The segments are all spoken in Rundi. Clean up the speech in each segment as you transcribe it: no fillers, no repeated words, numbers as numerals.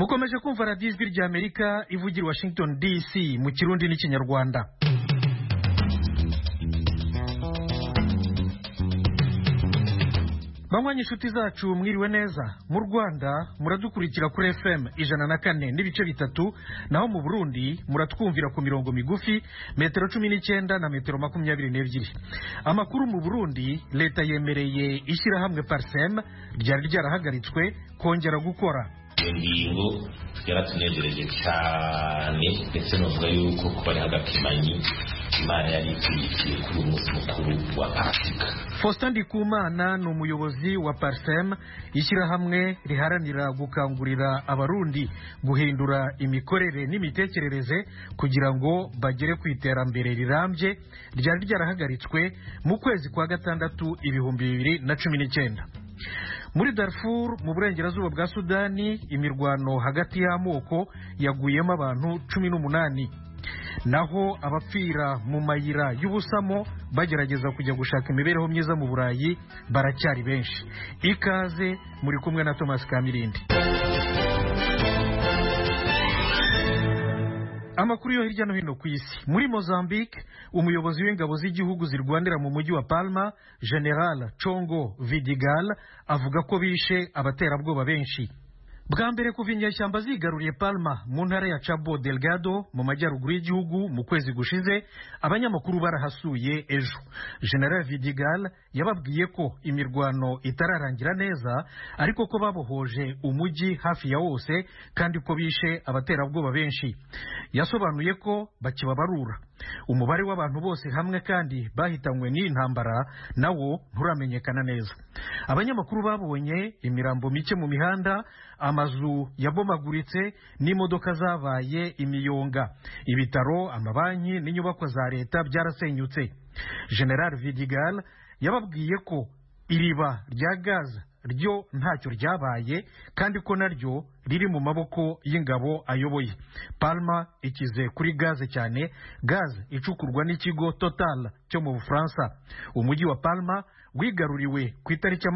mukomeje kumva radiyo ijwi ry'Amerika ivugira Washington DC mu Kirundi n'Ikinyarwanda. Banywanyi inshuti zacu mwiriwe neza. Mu Rwanda muradukurikira kuri FM 104 n'ibice bitatu, naho mu Burundi muratwumvira ku mirongo migufi metero 19 na metero 22. Amakuru mu Burundi, leta yemereye ishyirahamwe Parsem ryari ryarahagaritswe kongera gukora. Ingingo yaratunejereje cyane ndetse novuga yuko kuba ari hagakimanyi Imana yari ikwiye kuri umunsi mukuru wa Pasika. Faustin Ndikumana ni umuyobozi wa Parsem, ishyirahamwe riharanira gukangurira abarundi guhindura imikorere n'imitekerereze kugira ngo bagere ku iterambere rirambye, ryari ryarahagaritswe mu kwezi kwa gatandatu 2019. Muri Darfur mu burengerazuba bwa Sudani, imirwano hagati y'amoko yaguyemo abantu 18, naho abapfira mu mayira y'ubusamo bagerageza kujya gushaka imibereho myiza mu Burayi baracyari benshi. Ikaze, muri kumwe na Thomas Kamirindi. Amakuru yo hirya no hino ku isi. Muri Mozambique, umuyobozi w'ingabo z'igihugu zirwanira mu mujyi wa Palma, General Chongo Vidigal, avuga ko bishe abaterabwoba benshi. Bwa mbere kuva inyeshyamba zigaruriye Palma mu ntara ya Cabo Delgado mu majyaruguru y'igihugu mu kwezi gushize, abanyamakuru barahasuye ejo. General Vidigal yababwiye ko imirwano itararangira neza, ariko ko babohoje umujyi hafi ya wose kandi ko bishe abaterabwoba benshi. Yasobanuye ko bakibabarura. Umubare w'abantu bose hamwe kandi bahitanywe n'iyi ntambara nawo nturamenyekana neza. Abanyamakuru babonye imirambo mike mu mihanda, amazu yabomaguritse n'imodoka zabaye imiyonga. Ibitaro, amabanki n'inyubako za leta byarasenyutse. General Vidigal yababwiye ko iriba rya Gaza ryo ntacyo ryabaye kandi ko naryo riri mu maboko y'ingabo ayoboye. Palma ikize kuri gaze cyane, gaze icukurwa n'ikigo Total cyo mu Bufaransa. Umujyi wa Palma wigaruriwe ku itariki ya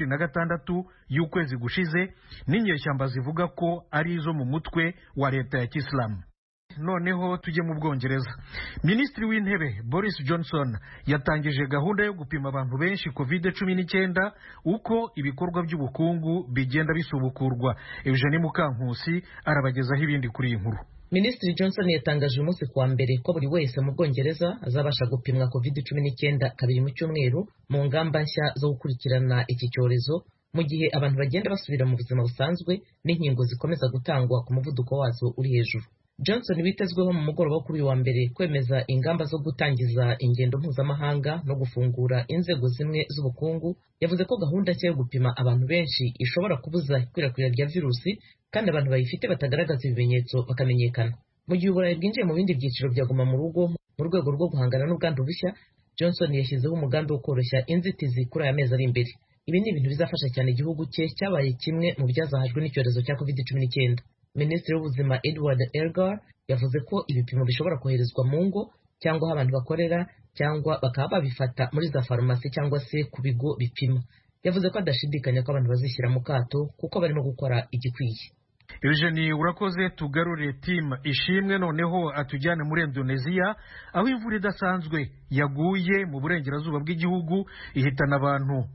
26 y'ukwezi gushize n'inyeshyamba zivuga ko ari izo mu mutwe wa leta ya Kisilamu. Noneho tujye mu Bwongereza. Minisitiri w'intebe Boris Johnson yatangije gahunda yo gupima abantu benshi COVID-19 uko ibikorwa by'ubukungu bigenda bisubukurwa. Eugenie Mukankusi arabagezaho ibindi kuri iyi nkuru. Minisitiri Johnson yatangaje umunsi kuwa mbere ko buri wese mu Bwongereza azabasha gupimwa COVID-19 kabiri mu cyumweru mu ngamba nshya zo gukurikirana iki cyorezo, mu gihe abantu bagenda basubira mu buzima busanzwe n'inkingo zikomeza gutangwa ku muvuduko wazo uri hejuru. Johnson witezweho mu mugoroba kuri uyu wa mbere kwemeza ingamba zo gutangiza ingendo mpuzamahanga no gufungura inzego zimwe z'ubukungu, yavuze ko gahunda nshya yo gupima abantu benshi ishobora kubuza ikwirakwira rya virusi kandi abantu bayifite batagaragaza ibimenyetso bakamenyekana. Mu gihe Uburayi bwinjiye mu bindi byiciro bya guma mu rugo mu rwego rwo guhangana n'ubwandu bushya, Johnson yashyizeho umugambi wo koroshya inzitizi kuri aya mezi ari imbere. Ibi ni ibintu bizafasha cyane igihugu cye cyabaye kimwe mu byazahajwe n'icyorezo cya COVID-19. Minisitiri w'ubuzima Edward Elgar yavuze ko ibipimo bishobora koherezwa mu ngo cyangwa aho abantu bakorera, cyangwa bakaba babifata muri za farumasi cyangwa se ku bigo bipima. Yavuze ko adashidikanya ko abantu bazishyira mu kato kuko barimo gukora igikwiye. Eugenie urakoze. Tugarure team ishimwe noneho atujyane muri Indonesia, aho imvura idasanzwe yaguye mu burengerazuba bw'igihugu ihitana abantu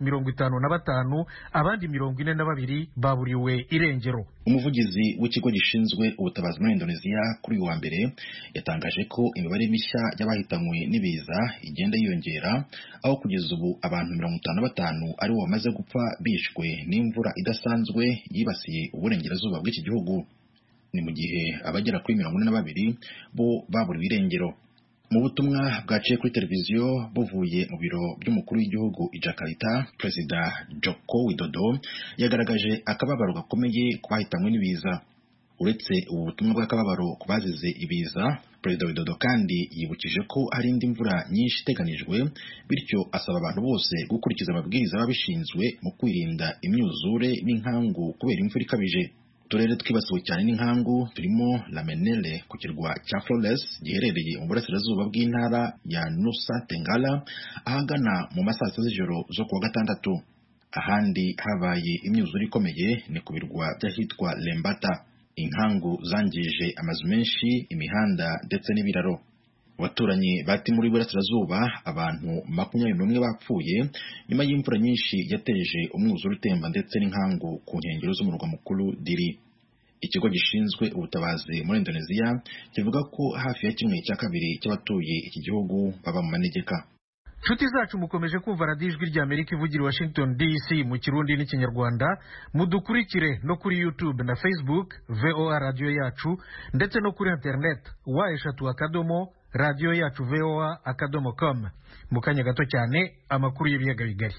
55, abandi 42 baburiwe irengero. Umuvugizi w'ikigo gishinzwe ubutabazi muri Indonesia kuri uyu wa mbere yatangaje ko imibare mishya y'abahitanywe n'ibiza igenda yiyongera, aho kugeza ubu abantu 55 ari bo bamaze gupfa bishwe n'imvura idasanzwe yibasiye uburengerazuba bw'iki gihugu. Ni mu gihe abagera kuri 42 bo baburiwe irengero. Mu butumwa bwaciye kuri televiziyo buvuye mu biro by'umukuru w'igihugu i Jakarta, Perezida Joko Widodo yagaragaje akababaro gakomeye ku bahitanywe n'ibiza. Uretse ubu butumwa bw'akababaro ku bazize ibiza, Perezida Widodo kandi yibukije ko hari indi mvura nyinshi iteganijwe, bityo asaba abantu bose gukurikiza amabwiriza babishinzwe mu kwirinda imyuzure n'inkangu kubera imvura ikabije. Uturere twibasiwe cyane n'inkangu turimo Lamenele ku kirwa cya Flores giherereye mu burasirazuba bw'intara ya Nusa Tenggara ahagana mu masaa z'ijoro zo kuwa gatandatu. Ahandi habaye imyuzure ikomeye ni ku birwa by'ahitwa Lembata. inkangu zangije amazu menshi, imihanda ndetse n'ibiraro. Abaturanyi bati muri Burasirazuba abantu 21 bapfuye nyuma y'imvura nyinshi yateje umwuzure utemba ndetse n'inkangu ku nkengero z'umurwa mukuru Dili. Ikigo gishinzwe ubutabazi muri Indonesia kivuga ko hafi ya 1/2 cy'abatuye iki gihugu baba mu manegeka. Nshuti zacu mukomeje kumva radiyo ijwi rya Amerika ivugira Washington DC mu Kirundi n'Ikinyarwanda. Mudukurikire no kuri YouTube na Facebook VOA radio yacu, ndetse no kuri internet wa radio yacu voa.com. Mu kanya gato cyane amakuru y'ibiyaga bigari.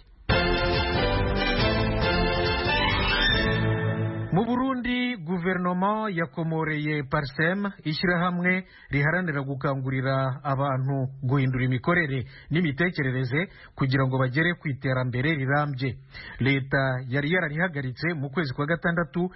Mu Burundi guverinoma yakomoreye Parsem, ishyirahamwe riharanira gukangurira abantu guhindura imikorere n'imitekerereze kugira ngo bagere ku iterambere rirambye. Leta yari yararihagaritse mu kwezi kwa gatandatu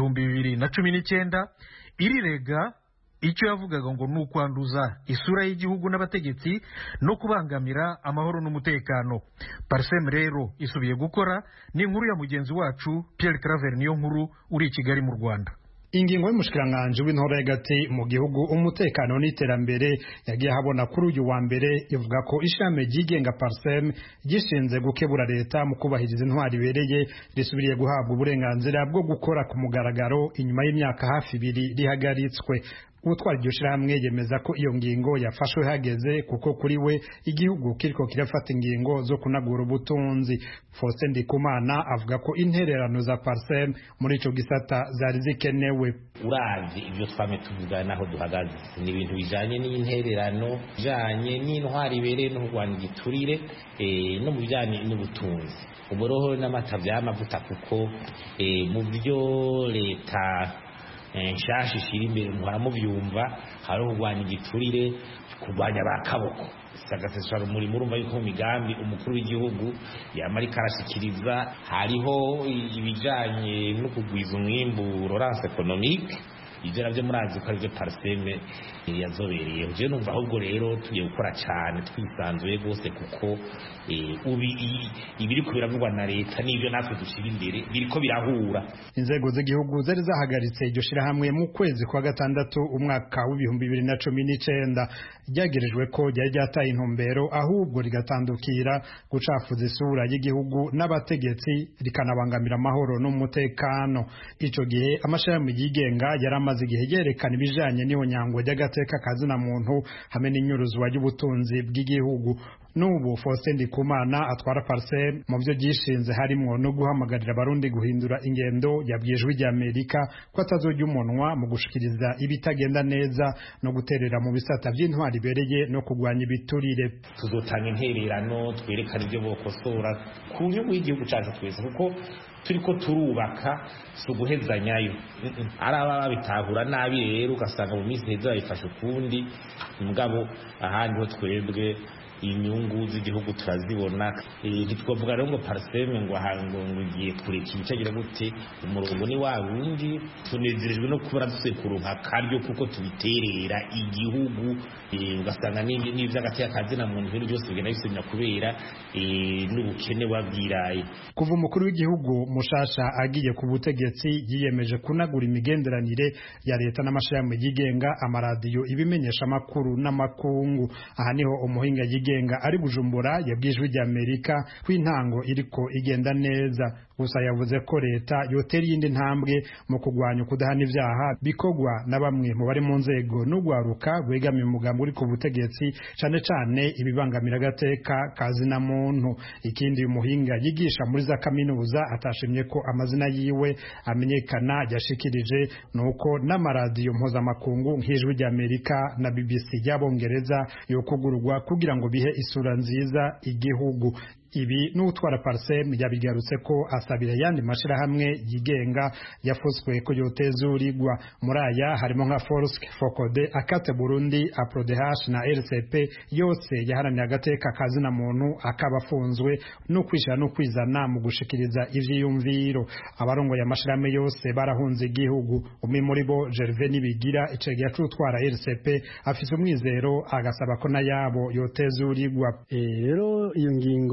2019 irirega icyo yavugaga ngo ni ukwanduza isura y'igihugu n'abategetsi no kubangamira amahoro n'umutekano. Parsem rero isubiye gukora. Ni inkuru ya mugenzi wacu Pierre Claver niyo nkuru uri i Kigali mu Rwanda. Ingingo y'umushikiranganje w'intore hagati mu gihugu umutekano n'iterambere yagiye habona kuri uyu wa mbere ivuga ko ishame ryigenga Parsem gishinze gukebura leta mu kubahiriza intwari ibereye risubiriye guhabwa uburenganzira bwo gukora ku mugaragaro inyuma y'imyaka hafi 2 rihagaritswe. Utwara iryo shirahamwe yemeza ko iyo ngingo yafashwe hageze kuko kuri we igihugu kiriko kirafata ingingo zo kunagura ubutunzi. Faustin Ndikumana avuga ko intererano za Parsem muri ico gisata zari zikenewe. Uravye ibyo twame tuvuga naho duhagaze ni ibintu bijanye n'intererano, bijanye n'intwari ibereye no kurwanya igiturire, no mu bijanye n'ubutunzi, uboroho n'amata vy'amavuta, kuko mu byo leta nshasha ishira imbere muhora muvyumva hari kurwanya igiturire, kurwanya bakaboko. Sagasesha muri murumva yuko mu migambi umukuru w'igihugu yamari karashikiriza hariho ibijanye no kugwiza umwimbu, relance économique. Ibyo navyo murazi ko arivyo Parsem yazobereye. Je numva ahubwo rero tugiye gukora cyane twisanzuye gose, kuko ibiri ko biravugwa na leta n'ibyo natwe dushira imbere biriko birahura. Inzego z'igihugu zari zahagaritse iryo shirahamwe mu kwezi kwa gatandatu umwaka w'2019 ryagerejwe ko ryari ryataye intumbero ahubwo rigatandukira gucafuza isura y'igihugu n'abategetsi rikanabangamira amahoro n'umutekano. Ico gihe amashirahamwe yigenga yari amaze igihe yerekana ibijanye n'ihonyangwa ry'agateka kazina muntu hamwe n'inyuruzwa y'ubutunzi bw'igihugu. N'ubu Faustin Ndikumana atwara Parsem mu byo gishinze harimo no guhamagarira abarundi guhindura ingendo yabwijwe rya Amerika ko atazojya umunwa mu gushikiriza ibitagenda neza no guterera mu bisata by'intwari ibereye no kugwanya ibiturire. Tuzotanga intererano twerekana ibyo bokosora ku nyungu y'igihugu cyacu twese, kuko turiko turubaka suguhezanyayo. Araba babitahura nabi rero ugasanga mu minsi heza bayifashe ukundi, mugabo ahandi ho twebwe inyungu z'igihugu turazibona. Ntitwavuga rero ngo Parsem ngo ngiye kureka ibicagira gute, umurongo ni wa wundi. Tunezerejwe no kubura dusekurunka karyo kuko tubiterera igihugu, ugasanga n'ivy'agati y'akazina muntu ibintu byose bigenda bisubira kubera n'ubukene wabwiraye. Kuva umukuru w'igihugu mushasha agiye ku butegetsi yiyemeje kunagura imigenderanire ya leta n'amashirahamwe yigenga, amaradiyo, ibimenyesha makuru n'amakungu. Aha niho umuhinga yigenga ari Bujumbura yabwijwe rya Amerika kw'intango iriko igenda neza, gusa yavuze ko leta yotera iyindi ntambwe mu kugwanya kudahana ivyaha bikogwa na bamwe mu bari mu nzego n'ugwaruka gwegamiye umugambi uri ku butegetsi, cane cane ibibangamira agateka kazina muntu. Ikindi umuhinga yigisha muri za kaminuza atashimye ko amazina yiwe amenyekana yashikirije nuko n'amaradiyo mpuzamakungu nk'ijwi rya Amerika na BBC y'Abongereza yokugurwa kugira ngo bihe isura nziza igihugu. Ibi n'utwara Parsem yabigarutse ko asabira yandi mashirahamwe yigenga yafuswe ko yotezurirwa. Muri aya harimo nka Forsk, Focode, Akate Burundi, APRODH na RCP yose yaharaniye agateka kazina muntu akabafunzwe no kwishira no kwizana mu gushikiriza ivyiyumviro. Abarongoye amashirahamwe yose barahunze igihugu. Umwe muri bo Gervais Nibigira icegera c'utwara RCP afise umwizero agasaba ko na yabo yotezurirwa. Rero iyo ngingo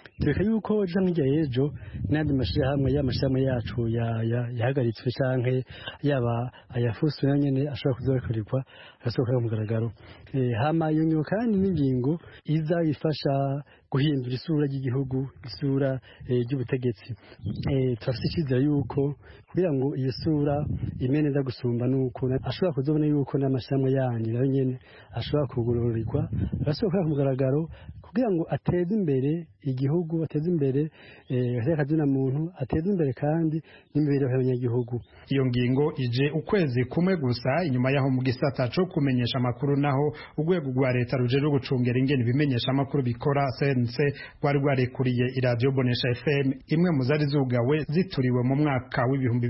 tureka yuko ejo nk'ijya ejo n'andi mashyirahamwe y'amashyirahamwe yacu yahagaritswe canke yaba ayafuswe na nyene ashobora kuzorekurikwa agasohoka ku mugaragaro hama iyo ngingo kandi n'ingingo iza ifasha guhindura isura ry'igihugu isura ry'ubutegetsi turafite icyizere yuko kugira ngo iyo sura imene neza gusumba nuko ashobora kuzobona yuko n'amashyirahamwe yanyu nayo nyene ashobora kugororerwa agasohoka ku mugaragaro kugira ngo ateze imbere igihugu ateze imbere akazina muntu ateze imbere kandi n'imibereho y'abanyagihugu. Iyo ngingo ije ukwezi kumwe gusa inyuma yaho mu gisata cyo kumenyesha amakuru naho urwego rwa leta rujejwe gucungera ingene ibimenyesha amakuru bikora CNC rwari rwarekuriye iradiyo Bonesha FM imwe mu zari zugawe zituriwe mu mwaka w'ibihumbi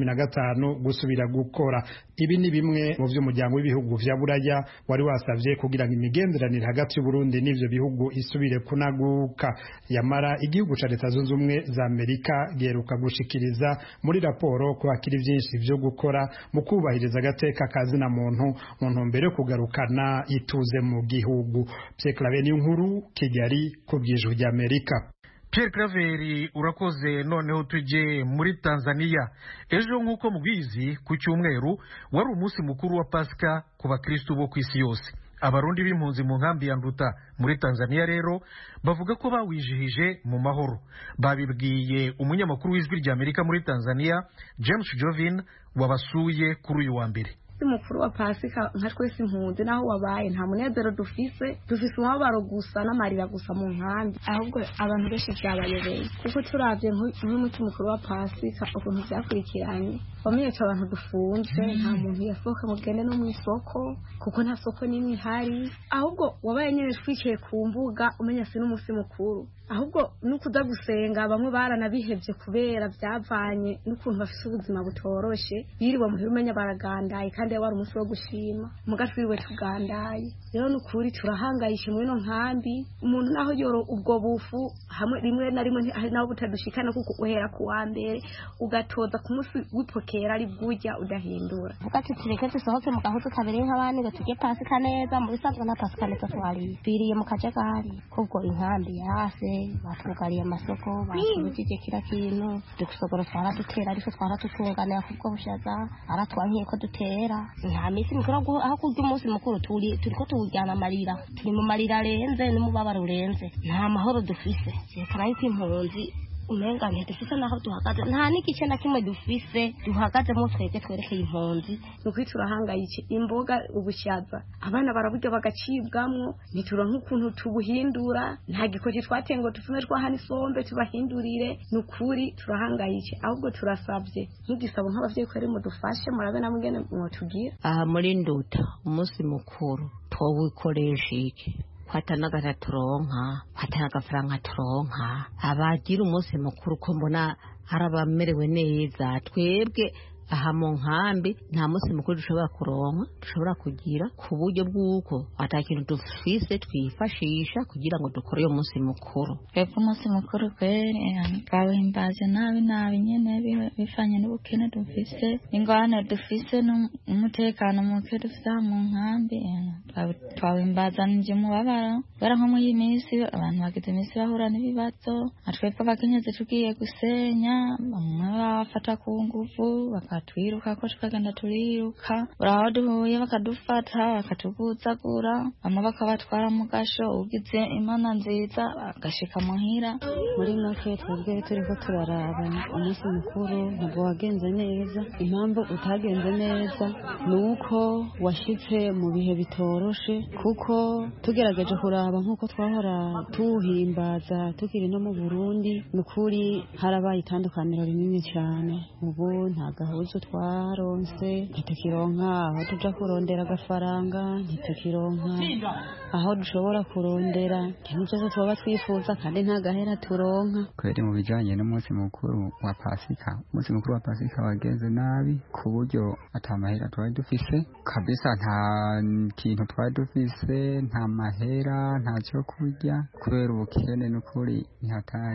2015 gusubira gukora. Ibi ni bimwe mu by'umuryango w'ibihugu vya Buraya wari wasavye kugira ngo imigenderanire hagati y'u Burundi n'ivyo bihugu isubire kunaguka. Yamara igihugu ca Leta Zunze Ubumwe za Amerika giheruka gushikiriza muri raporo ko hakiri vyinshi vyo gukora mu kubahiriza agateka kazina muntu mu ntumbero yo kugarukana ituze mu gihugu. Pierre Claver Niyonkuru, Kigali, ku bw'Ijwi ry'Amerika. Pierre Claver urakoze. Noneho tujye muri Tanzania. Ejo nk'uko mubizi ku cyumweru wari umunsi mukuru wa Pasika ku bakristo bo ku isi yose. Abarundi b'impunzi mu nkambi ya Nduta muri Tanzania rero bavuga ko bawijihije mu mahoro. Babibwiye umunyamakuru w'Ijwi ry'Amerika muri Tanzania James Jovin wabasuye kuri uyu wa mbere. Mukuru wa Pasika nka twese impunzi naho wabaye nta munezero dufise umubabaro gusa n'amarira gusa mu nkambi, ahubwo abantu benshi byabayobeye kuko turavye nk'umunsi mukuru wa Pasika ukuntu byakurikiranye wamenyetse abantu dufunze nta muntu yasohoka mugende no mu isoko kuko nta soko n'imwe ihari, ahubwo wabaye nyine twicaye ku mbuga umenya si n'umunsi mukuru, ahubwo nukuza gusenga bamwe baranabihevye kubera byavanye n'ukuntu bafise ubuzima butoroshe biriwe mu bimenya baragandaye kandi wari umunsi wo gushima mugatwiriwe tugandaye. Rero nukuri turahangayishe muri no nkambi umuntu naho yoro ubwo bufu hamwe rimwe na rimwe naho butadushikana kuko uhera ku wa mbere ugatoza ku munsi wipokera ari bwujya udahindura ugati tureke dusohoke mu gahuzu kabiri nk'abandi ngo tujye Pasika neza muri sanzwe na Pasika neza twari biriye mu kajagari kubwo inkambi yase batugariye amasoko batubujije kira kintu dukusogoro twara dutera ariko twara tutunganira kubwo bushaza aratwankiye ko dutera nta misi mikoro aho kurya umunsi mukuru turiko tujyana amarira turi mu marira arenze n'umubabaro urenze nta mahoro dufise yerekana yuko impunzi umenga ntidufise naho duhagaze nta n'igice na kimwe dufise duhagazemo twebwe twerekeye impunzi nuko turahangayike imboga ubushaza abana baraburya bagacibwamwo nituronka ukuntu tubuhindura nta gikoje twatengo tufume twahana isombe tubahindurire nukuri turahangayike ahubwo turasabye nk'igisabo nk'abavyeyi kwere mu dufashe murabe namwe ngene mwotugira aha muri Nduta umunsi mukuru twawukoresha iki kwatanaga turonka kwatanaga faranga turonka abagira umunsi mukuru ko mbona harabamerewe neza twebwe aha mu nkambi nta munsi mukuru dushobora kuronka dushobora kugira ku buryo bw'uko atakintu dufise twifashisha kugira ngo dukore uyo munsi mukuru. Twebwe umunsi mukuru kweri twawuhimbaje nabi nyene bifanye n'ubukene dufise ingorane dufise n'umutekano muke dufise mu nkambi twawuhimbaza nje mubabaro bara nko mu y'imisi abantu bagize imisi bahura n'ibibazo atwebwe abakenyezi tugiye gusenya bamwe bafata ku nguvu twiruka ko tukagenda turiruka uraho duhuye bakadufata bakatuguzagura bamwe bakabatwara mu gasho ugize imana nziza agashika muhira. Muri make twebwe turiko turaraba umunsi mukuru ntabwo wagenze neza. Impamvu utagenze neza nuko washitse mu bihe bitoroshe kuko tugerageje kuraba nkuko twahora tuwuhimbaza tukiri no mu Burundi nukuri harabaye itandukaniro rinini cyane. Ubu nta gahuzu twaronse ntitukironka aho tuja kurondera agafaranga ntitukironka aho dushobora kurondera ikintu cyose twaba twifuza kandi nta gahera turonka. Kweri mu bijanye n'umunsi mukuru wa Pasika umunsi mukuru wa Pasika wagenze nabi ku buryo atamahera twari dufise kabisa nta kintu twari dufise nta mahera nta cyo kurya kubera ubukene n'ukuri ntihatari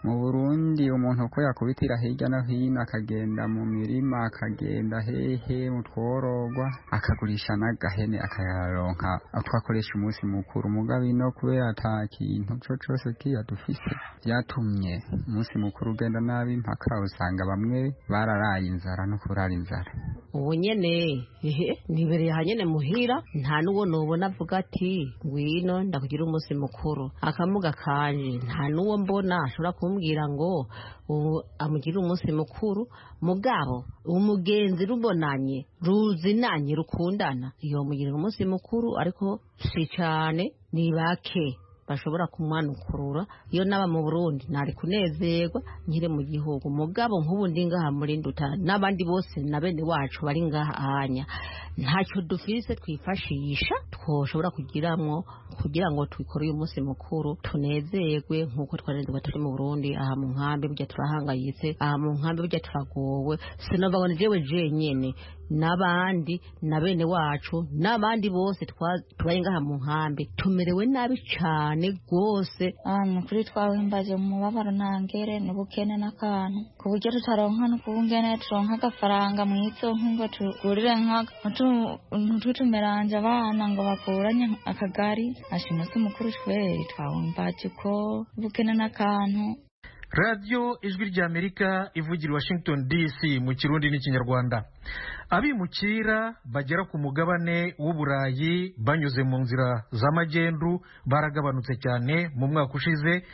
mu Burundi umuntu ko yakubitira hirya no hino akagenda mu mirima akagenda hehe mu tworogwa akagurisha n'agahene akayaronka twakoresha umunsi mukuru mugabe no kubera ata kintu cyose kiyadufise byatumye umunsi mukuru ugenda nabi mpaka usanga bamwe bararaye inzara no kurara inzara. Ubu nyene nibereye hanyene muhira nta nuwo nobona avuga ati ngwino ndakugira umunsi mukuru akamuga kanje nta nuwo mbona ashobora kumbwira ngo amugira umunsi mukuru mugabo umugenzi rubonanye ruzinanye rukundana iyo mugira umunsi mukuru ariko si cyane ni bake bashobora kumwanukurura iyo naba mu Burundi nari kunezerwa nkire mu gihugu mugabo nk'ubundi ngaha muri Nduta n'abandi bose na bene wacu bari ngaha anya ntacyo dufise twifashisha twoshobora kugira ngo twikore uyu munsi mukuru tunezerwe nk'uko twarenze turi mu Burundi aha mu nkambi burya turahangayitse aha mu nkambi burya turagowe sinova ngo jewe jenyene n'abandi na bene wacu n'abandi bose twaye ngaha mu nkambi tumerewe nabi cyane gose kuri twahimbaje mu mubabaro ntangere n'ubukene n'akantu ku buryo tutaronka no kubungene turonka agafaranga mu isonko ngo tugurire ntitumeranje abana ngo bakuranye akagari ashimase umukuru twere twahimbaje ko ubukene n'akantu. Radio Ijwi ry'Amerika ivugira Washington DC mu Kirundi n'Ikinyarwanda. Abimukira bagera ku mugabane w'Uburayi banyuze mu nzira z'amagendu baragabanutse cyane mu mwaka ushize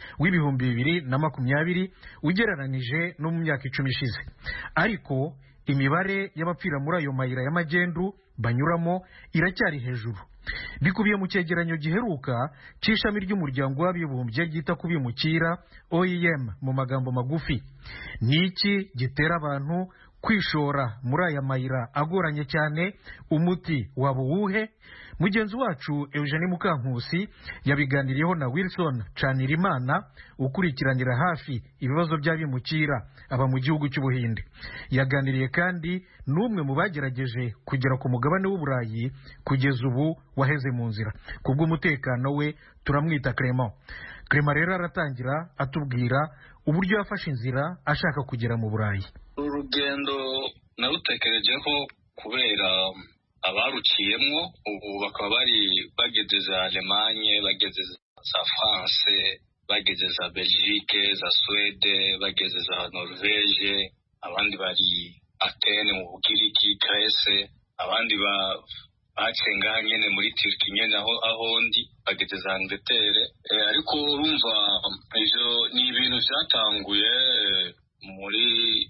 w'2020 ugereranije no mu myaka 10 ishize. Ariko imibare y'abapfira muri ayo mayira y'amagendu banyuramo iracyari hejuru. Bikubiye mu cyegeranyo giheruka cy'ishami ry'umuryango w'abibumbye ryita ku bimukira OIM mu magambo magufi. Niki gitera abantu kwishora muri aya mayira agoranye cyane? Umuti waba uwuhe? Mugenzi wacu Eugenie Mukankusi yabiganiriyeho na Wilson Canirimana ukurikiranira hafi ibibazo by'abimukira aba mu gihugu cy'Ubuhinde. Yaganiriye kandi n'umwe mu bagerageje kugera ku mugabane w'Uburayi kugeza ubu waheze mu nzira. Kubw'umutekano we turamwita Clement. Clement rero aratangira atubwira uburyo yafashe inzira ashaka kugera mu Burayi. Urugendo narutekerejeho kubera abaruciyemwo ubu bakaba bari bageze za Allemagne, bageze za France, bageze za Belgique, za Suède, bageze za Norvège, abandi bari Athènes mu Bugiriki, Grèce, abandi bacenga nyene muri Turki nyene aho ndi bageze za Angleterre. Ariko urumva ivyo ni ibintu vyatanguye muri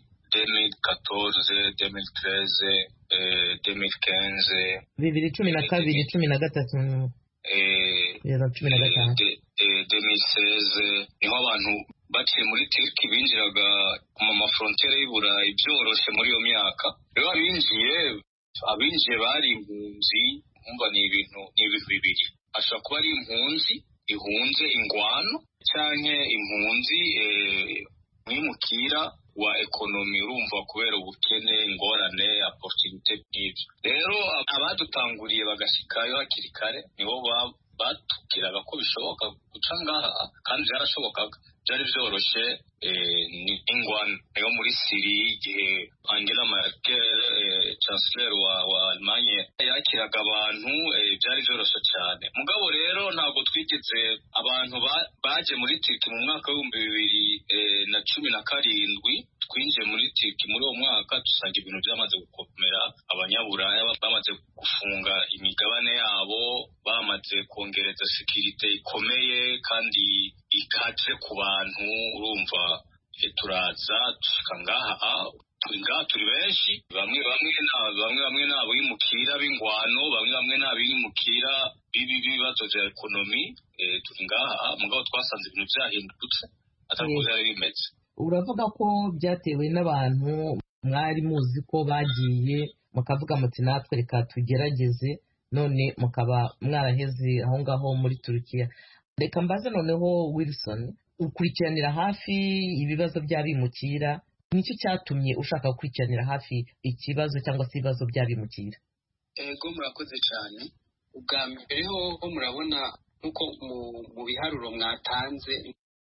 2014, 2013, 2015, 2012, 2013, 2016 niho abantu baciye muri Turki binjiraga mu mafrontiere y'Uburayi byoroshe muri iyo myaka. Rero abinjiye bari impunzi, umva ni ibintu bibiri. Ashobora kuba ari impunzi ihunze ingwano canke impunzi mwimukira wa ekonomi, urumva kubera ubukene, ingorane, opportunité n'ibyo. Rero abadutanguriye bagashikayo hakiri kare nibo batubwiraga ko bishoboka guca ngaha, kandi byarashobokaga, byari byoroshe. Ni ingwano yo muri Syrie igihe Angela Merkel chancellor wa Allemagne yakiraga abantu, byari byoroshe cyane. Mugabo rero ntabwo twigeze abantu baje muri Turki mu mwaka w'2017 twinjiye muri Turki muri uwo mwaka dusanga ibintu byamaze gukomera. Abanyaburaya bamaze gufunga imigabane yabo, bamaze kongereza security ikomeye kandi ikaze ku bantu. Urumva turaza dushika ngaha turi benshi, bamwe n'abimukira b'ingwano, bamwe n'abimukira b'ibibazo bya ekonomi. Turi ngaha mugabo twasanze ibintu byahindutse atako byari bimeze. Uravuga ko byatewe n'abantu mwari muzi ko bagiye mukavuga muti natwe reka tugerageze, none mukaba mwaraheze aho ngaho muri Turukiya. Reka mbaze noneho Wilson, ukurikiranira hafi ibibazo by'abimukira, nicyo cyatumye ushaka gukurikiranira hafi ikibazo cyangwa se ibibazo by'abimukira? Ego murakoze cyane. Ubwa mbere ho murabona nkuko mu biharuro mwatanze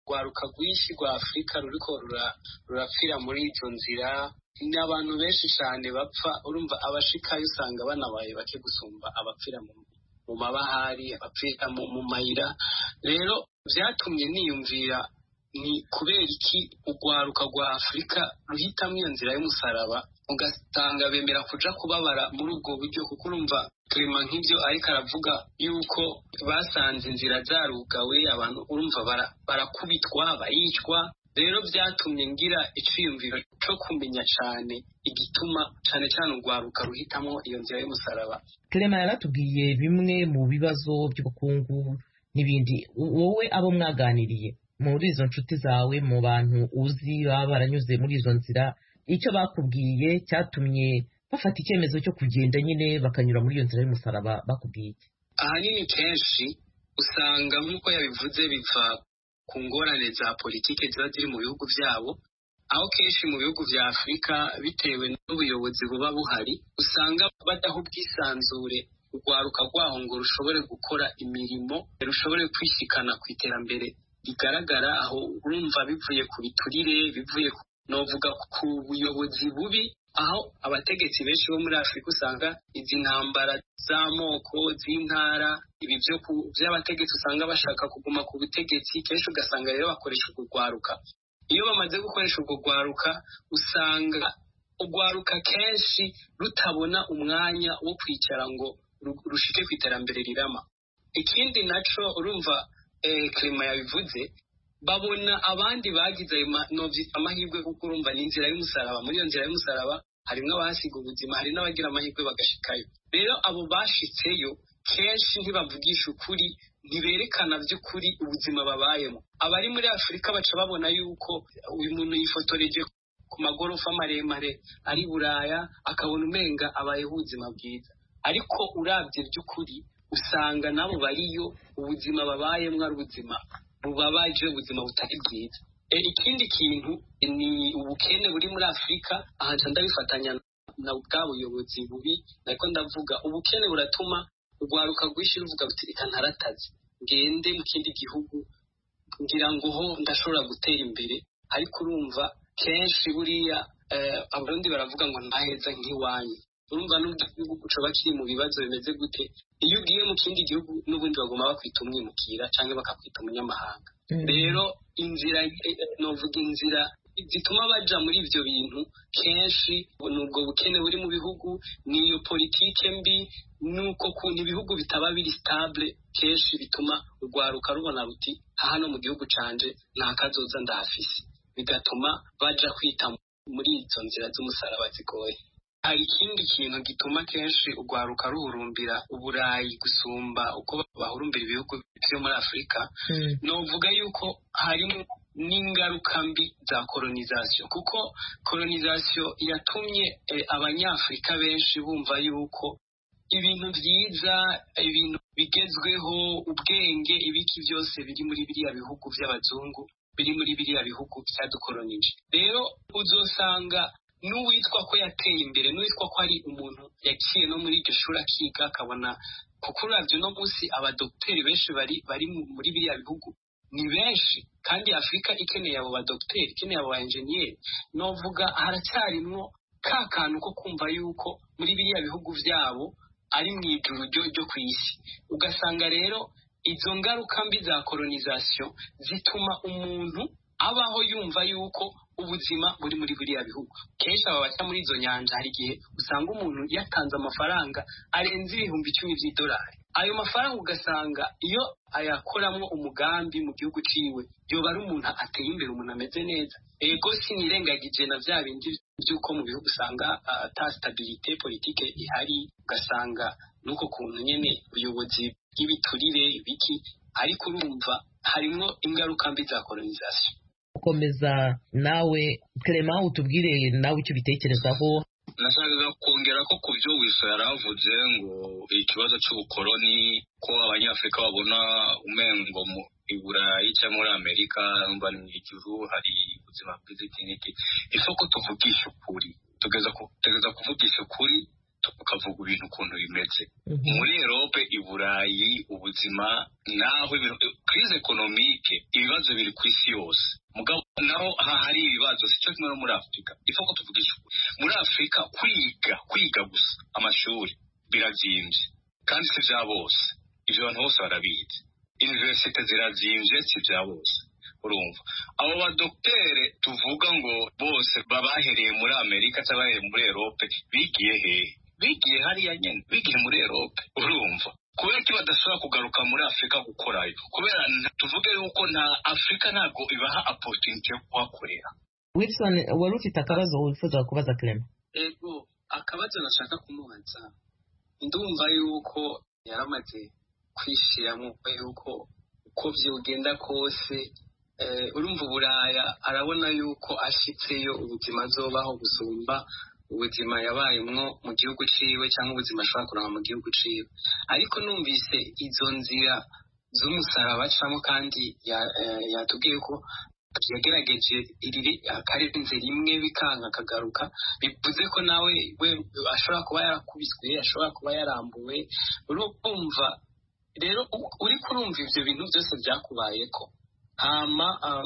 urwaruka rwinshi rwa afurika ruriko rurapfira muri izo nzira. Ni abantu benshi cyane bapfa, urumva abashikayo usanga banabaye bake gusumba abapfira mu mabahari, abapfira mu mayira. Rero byatumye niyumvira ni kubera iki urwaruka rwa afurika ruhitamwo iyo nzira y'umusaraba, ugasanga bemera kuja kubabara muri ubwo buryo, kuko urumva Clement nk'ibyo ariko aravuga yuko basanze inzira zarugawe, abantu urumva barakubitwa baricwa. Rero byatumye ngira iciyumviro cyo kumenya cyane igituma cyane cyane urwaruka ruhitamo iyo nzira y'umusaraba. Clement yaratubwiye bimwe mu bibazo by'ubukungu n'ibindi. Wowe abo mwaganiriye muri izo nshuti zawe, mu bantu uzi baba baranyuze muri izo nzira, icyo bakubwiye cyatumye bafata icyemezo cyo kugenda nyine bakanyura muri iyo nzira y'umusaraba bakubwiye? Ahanini kenshi usanga nk'uko yabivuze biva ku ngorane za politike ziba ziri mu bihugu byabo, aho kenshi mu bihugu bya Afurika bitewe n'ubuyobozi buba buhari usanga badaha ubwisanzure urwaruka rwaho ngo rushobore gukora imirimo, rushobore kwishikana ku iterambere rigaragara. Aho urumva bivuye ku biturire, bivuye novuga ku buyobozi bubi, aho abategetsi benshi bo muri Afurika usanga izi ntambara z'amoko z'intara, ibi by'abategetsi usanga bashaka kuguma ku butegetsi, kenshi ugasanga rero bakoresha urwo rwaruka. Iyo bamaze gukoresha urwo rwaruka usanga urwaruka kenshi rutabona umwanya wo kwicara ngo rushike ku iterambere rirama. Ikindi naco urumva Clement yabivuze, babona abandi bagize amahirwe, kuko urumva ni inzira y'umusaraba. Muri iyo nzira y'umusaraba harimwo abahasiga ubuzima, hari n'abagira amahirwe bagashikayo. Rero abo bashitseyo kenshi ntibavugisha ukuri, ntiberekana by'ukuri ubuzima babayemo. Abari muri Afurika baca babona yuko uyu muntu yifotoreje ku magorofa maremare ari Buraya, akabona umenga abayeho ubuzima bwiza, ariko uravye by'ukuri usanga nabo bariyo ubuzima babayemo ari ubuzima bubabaje, ubuzima butari bwiza. Ikindi kintu ni ubukene buri muri Afurika. Aha ndabifatanya na bwa buyobozi bubi, ariko ndavuga ubukene buratuma urwaruka rwinshi ruvuga ruti reka ntarataze ngende mu kindi gihugu ngira ngo ho ndashobora gutera imbere. Ariko urumva kenshi buriya abarundi baravuga ngo ntaheza nk'iwanyu. Urumva n'igihugu coba kiri mu bibazo bimeze gute, iyo ugiye mu kindi gihugu n'ubundi bagomba bakwita umwimukira cyangwa bakakwita umunyamahanga. Rero inzira novuga inzira zituma baja muri ivyo bintu kenshi nubwo bukene buri mu bihugu, niyo politike mbi, nuko kuntu ibihugu bitaba biri stable, kenshi bituma urwaruka rubona ruti hano mu gihugu canje nta kazoza ndahafise, bigatuma baja kwita muri izo nzira z'umusaraba zigoye. Hari ikindi kintu gituma kenshi urwaruka ruhurumbira Uburayi gusumba uko bahurumbira ibihugu byo muri Afurika. Novuga yuko harimo n'ingaruka mbi za colonization, kuko colonization yatumye abanyafurika benshi bumva yuko ibintu byiza, ibintu bigezweho, ubwenge, ibiki byose biri muri biriya bihugu by'abazungu, biri muri biriya bihugu byadukolonije. Rero uzosanga n'uwitwa ko yateye imbere, n'uwitwa ko ari umuntu yaciye no muri iryo shuri akiga akabona, kuko uravye no munsi abadokiteri benshi bari muri biriya bihugu ni benshi, kandi Afurika ikeneye abo badokiteri, ikeneye abo engineer. Novuga haracyarimwo ka kantu ko kumva yuko muri biriya bihugu vyabo ari mw'ijuru ryo kw'isi. Ugasanga rero izo ngaruka mbi za colonization zituma umuntu abaho yumva yuko ubuzima buri muri biriya bihugu. Kenshi aba baca muri izo nyanja, hari igihe usanga umuntu yatanze amafaranga arenze $10,000 by'idolari. Ayo mafaranga ugasanga iyo ayakoramwo umugambi mu gihugu ciwe yoba ari umuntu ateye imbere, umuntu ameze neza. Ego sinirengagije na vya bindi by'uko mu bihugu usanga ata stabilité politique ihari, ugasanga nuko kuntu nyene ubuyobozi bw'ibiturire ibiki, ariko urumva harimwo ingaruka mbi za colonization. Ukomeza nawe Clement, utubwire nawe icyo bitekerezaho. Nashakaga kongera ko ku byo Wiso yaravuze ngo ikibazo cy'ubukoloni, ko abanyafurika babona umengo mu Iburayi cyangwa muri Amerika mba ni ijuru, hari ubuzima bwiza n'iki. Ifoko tuvugisha ukuri, tugeza kuvugisha ukuri, tukavuga ibintu ukuntu bimeze. Muri Europe, Iburayi, ubuzima naho crise economique ibibazo biri ku isi yose mugabo naho hari ibibazo sico kimwe no muri Afrika ifo ko tuvugisha muri Afrika kwiga gusa amashuri birazimvye kandi si vya bose ivyo abantu bose barabizi universite zirazimvye si vya bose urumva abo badoktere tuvuga ngo bose babahereye muri Amerika cyangwa bahereye muri Europe bigiye hariya nyene bigiye muri Europe urumva kubera ko badashobora kugaruka muri Afrika gukorayo kubera tuvuge yuko nta Afrika ntabwo ibaha opportunity yo kuhakorera. Wilson wari ufite akabazo wifuza kubaza Clement? Ego akabazo nashaka kumubaza ndumva yuko yaramaze kwishiramo yuko uko vyogenda kose urumva Buraya arabona yuko ashitseyo ubuzima azobaho gusumba ubuzima yabayemwo mu gihugu ciwe cyangwa ubuzima ashobora kuronka mu gihugu ciwe ariko numvise izo nzira z'umusaraba camo kandi yatubwiye ko yagerageje akarenze rimwe bikanka akagaruka bivuze ko nawe we ashobora kuba yarakubiswe ashobora kuba yarambuwe urumva rero uri kurumva ivyo bintu byose byakubayeko hama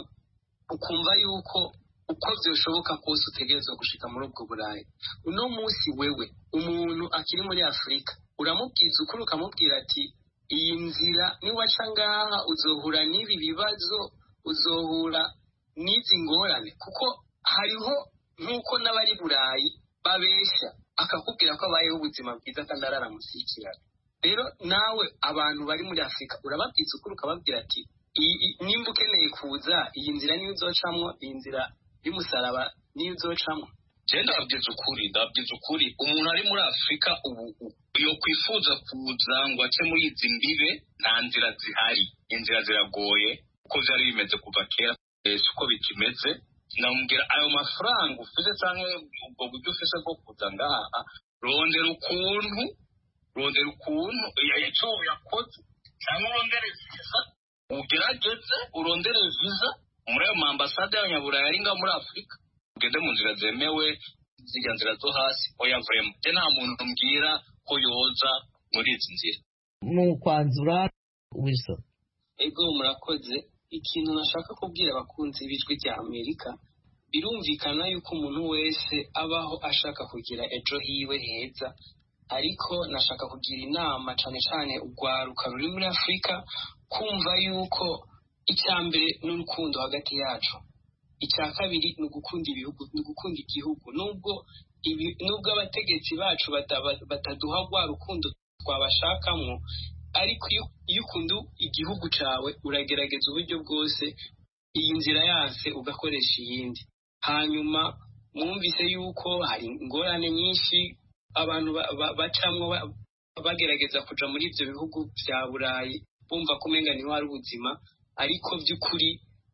ukumva yuko uko vyoshoboka kose utegerezwa gushika muri ubwo Burayi uno munsi wewe umuntu akiri muri Afrika uramubwiza ukuri ukamubwira ati iyi nzira niwaca ngaha uzohura n'ibi bibazo uzohura n'izi ngorane kuko hariho nk'uko n'abari Burayi babesha akakubwira ko abayeho ubuzima bwiza kandi araramusikirana rero nawe abantu bari muri Afrika urababwiza ukuri ukababwira ati nimba ukeneye kuza iyi nzira niyo uzocamwo iyi nzira y'umusaraba niyo uzocamwo ndababwiza ukuri umuntu ari muri Afrika ubu yo kwifuza kuza ngo ace muri izi mbibe nta nzira zihari inzira ziragoye uko vyari bimeze kuva kera uko bikimeze namubwira ayo mafaranga ufise canke ubwo buryo ufise bwo kuza ngaha rondera ukuntu icyo yakoze cyangwa urondere visa ugerageze urondere visa muri ayo maambasade y'abanyaburayi ari ngaha muri Afrika ugende mu nzira zemewe zirya nzira zo hasi oya vraiment nta muntu mbwira ko yoza muri izi nzira mu kwanzura Wilson. Ego murakoze ikintu nashaka kubwira abakunzi b'ijwi rya Amerika birumvikana yuko umuntu wese abaho ashaka kugira ejo hiwe heza ariko nashaka kugira inama cane cane urwaruka ruri muri Afrika kumva yuko icyambere n'urukundo hagati yacu icya kabiri ni ugukunda igihugu nubwo abategetsi bacu bataduha rwa rukundo twabashakamwo ariko iyo ukunda igihugu cawe uragerageza uburyo bwose iyi nzira yanse ugakoresha iyindi hanyuma mwumvise yuko hari ingorane nyinshi abantu bacamwo bagerageza kuja muri ivyo bihugu vya Burayi bumva ko umenga niho hari ubuzima ariko by'ukuri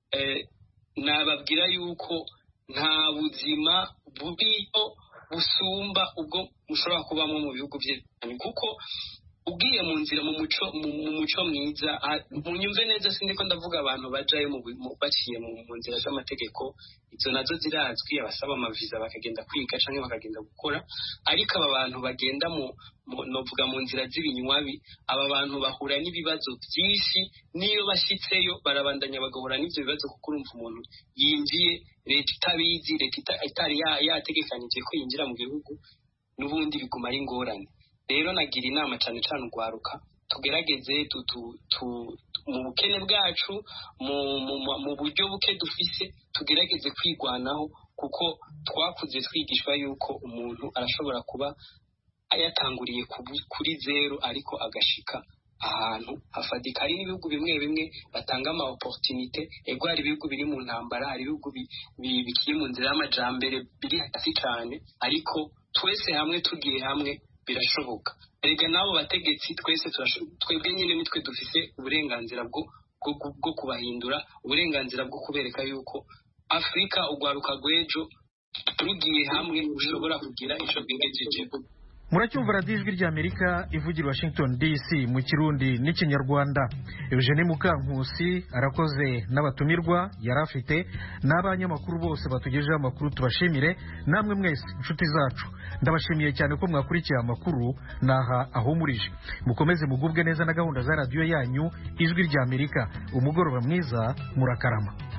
nababwira yuko nta buzima buriho busumba ubwo mushobora kubamo mu bihugu byanyu kuko ugiye mu nzira mu muco mwiza munyumve neza sindiko ndavuga abantu bajayo baciye mu nzira z'amategeko izo nazo zirazwi abasaba amaviza bakagenda kwiga canke bakagenda gukora ariko aba bantu bagenda novuga mu nzira z'ibinywabi aba bantu bahura n'ibibazo byinshi niyo bashitseyo barabandanya bagahura n'ivyo bibazo kuko urumva umuntu yinjiye leta itabizi leta itari yategekanije ko yinjira mu gihugu n'ubundi biguma ari ingorane rero nagira inama cyane cyane urwaruka tugerageze mu bukene bwacu mu buryo buke dufise tugerageze kwigwanaho kuko twakuze twigishwa yuko umuntu arashobora kuba ayatanguriye kuri zero ariko agashika ahantu hafadika hari n'ibihugu bimwe bimwe batanga ama opportunité ego hari ibihugu biri mu ntambara hari ibihugu bikiri mu nzira y'amajambere biri hasi cyane ariko twese hamwe tugiye hamwe birashoboka erega nabo bategetsi twese twebwe nyine nitwe dufise uburenganzira bwo kubahindura uburenganzira bwo kubereka yuko Afrika ugwaruka rwejo tugiye hamwe ushobora kugira ico bwigejeje. muracyumva radiyo ijwi ry'Amerika ivugira Washington DC mu kirundi n'ikinyarwanda. Eugene Mukankusi arakoze n'abatumirwa yari afite n'abanyamakuru bose batugejeho amakuru. Tubashimire namwe mwese inshuti zacu, ndabashimiye cyane ko mwakurikiye amakuru. Naha ahumurije, mukomeze mugubwe neza na gahunda za radiyo yanyu ijwi ry'Amerika. Umugoroba mwiza, murakarama.